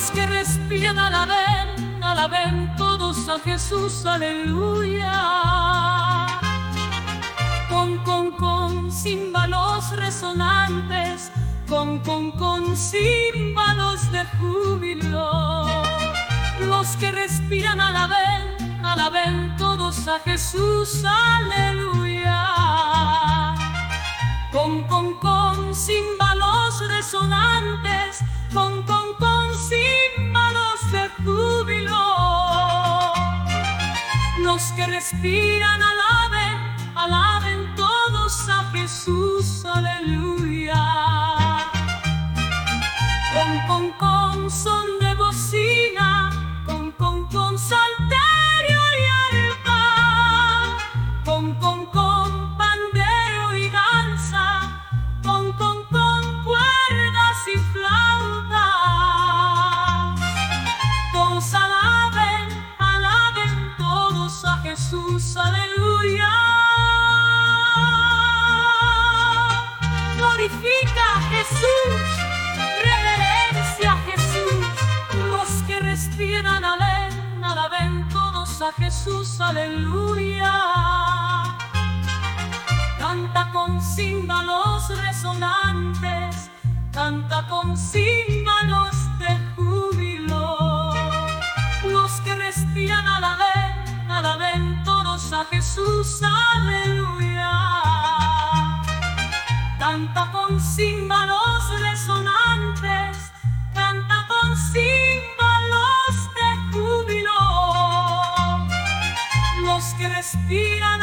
Los que respiran alaben todos a Jesús, aleluya. Con címbalos resonantes, con címbalos de júbilo. Los que respiran alaben todos a Jesús, aleluya. Con címbalos resonantes, con címbalos de júbilo. Los que respiran alaben todos a Jesús, aleluya. Con son de bocina, con salterio y arpa, con pandero y danza, con cuerdas y flauta. Todos alaben todos a Jesús, aleluya. Glorifica a Jesús, reverencia a Jesús. Los que respiran alaben todos a Jesús, aleluya. Canta con címbalos resonantes, canta con címbalos de júbilo. Los que respiran alaben todos a Jesús, aleluya. Canta con címbalos resonantes, canta con címbalos de júbilo. Los que respiran